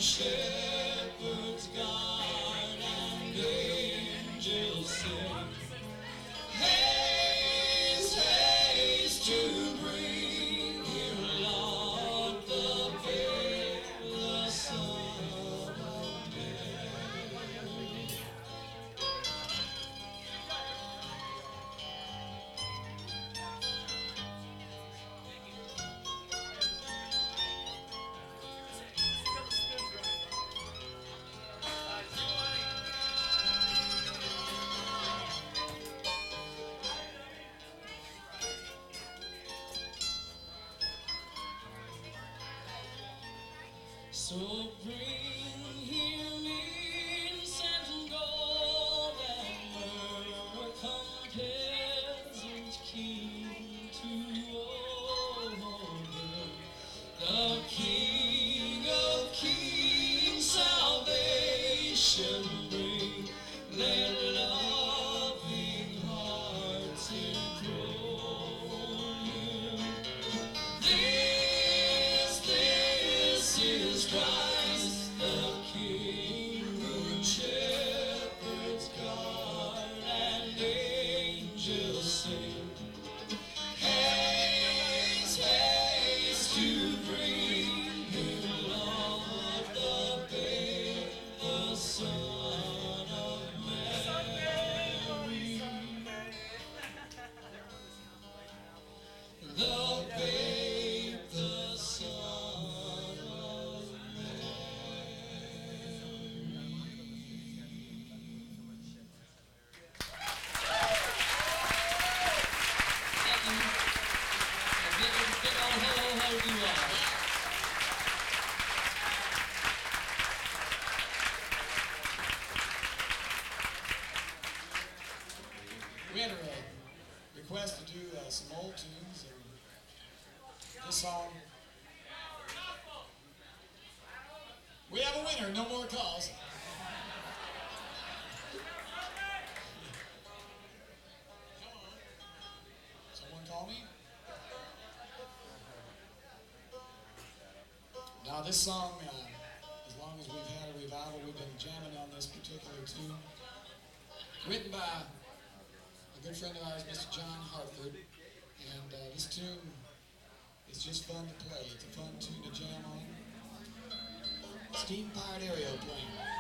shepherds guard and angels sing. Haste, haste to bring him, Lord, the babe, the Son of Man. So bring him incense and gold and myrrh, come peasant king to own him. The King of Kings salvation bring, let loving hearts enthrone him. This is Christ the King, whom shepherds guard and angels sing. Haste, haste to bring him, Lord, the babe, the Son of Mary. The babe, the Son of We had a request to do some old tunes, and this song. We have a winner, no more calls. Someone call me? Now this song, as long as we've had a revival, we've been jamming on this particular tune. Written by a good friend of ours, Mr. John Hartford, and this tune is just fun to play. It's a fun tune to jam on. Steam-powered aeroplane.